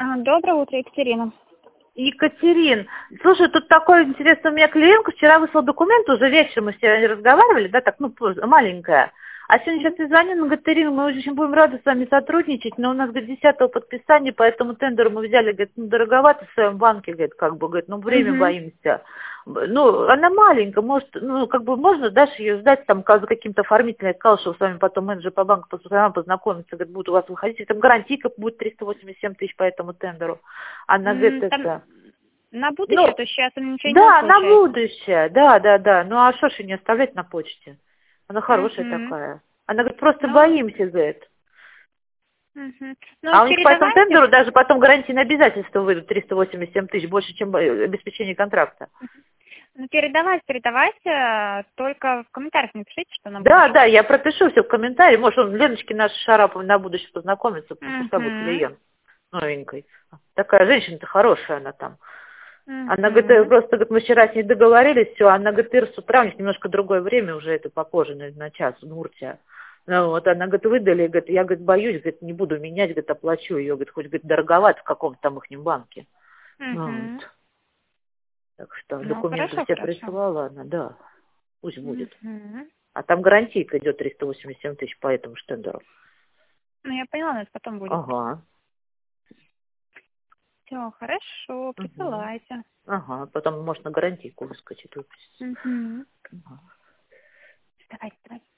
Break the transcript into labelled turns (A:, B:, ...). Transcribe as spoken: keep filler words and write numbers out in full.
A: А, Доброе утро, Екатерина.
B: Екатерин, слушай, тут такой интересный у меня клиентка, вчера выслал документ, уже вечером мы все разговаривали, да, так, ну, позже, маленькая. А сегодня сейчас я звоню, она говорит: Ирина, мы очень будем рады с вами сотрудничать, но у нас, говорит, десятого подписания, по этому тендеру мы взяли, говорит, ну, дороговато в своем банке, говорит, как бы, говорит, ну, время
A: Угу.
B: боимся. Ну, она маленькая, может, ну, как бы, можно дальше ее сдать, там, как за каким-то оформителем, я сказала, что с вами потом менеджер по банку познакомится, говорит, будет у вас выходить, там гарантийка будет триста восемьдесят семь тысяч по этому тендеру. Она говорит,
A: Там
B: это...
A: на будущее,
B: Ну,
A: то есть сейчас ничего не
B: да, на
A: получается.
B: будущее, да, да, да. Ну, а что ж не оставлять на почте? Она хорошая
A: Угу.
B: такая. Она говорит, просто
A: Ну,
B: боимся, говорит.
A: угу. Ну,
B: А у них по этому
A: передавайте.
B: тендеру даже потом гарантийные обязательства выйдут триста восемьдесят семь тысяч, больше, чем э, обеспечение контракта.
A: Ну, передавайте, передавайте, только в комментариях напишите, что на
B: Да,
A: будущее.
B: да, я пропишу все в комментарии. Может, он Леночке нашей Шараповой на будущее познакомится, пускай будет
A: Угу.
B: клиент новенькой. Такая женщина-то хорошая она там. Она говорит, э,
A: Угу.
B: просто говорит, мы вчера с ней договорились, все, она говорит, Ир, с утра, у них немножко другое время уже, это попозже, на, на час, в Нурте. Ну, вот, она говорит, выдали, говорит, я, говорит, боюсь, говорит, не буду менять, говорит, оплачу ее, говорит, хоть, говорит, дороговато в каком-то там их банке. Ну,
A: Угу.
B: вот. Так что
A: Ну,
B: документы
A: хорошо,
B: все
A: хорошо.
B: присылала она, да, пусть будет.
A: Угу.
B: А там гарантийка идет триста восемьдесят семь тысяч по этому штендеру.
A: Ну, я поняла, но это потом будет.
B: Ага.
A: Все, хорошо,
B: Угу.
A: присылайте.
B: Ага, потом можно гарантийку выскочить, выпустить.
A: Угу.
B: Ага.
A: Давайте, давайте.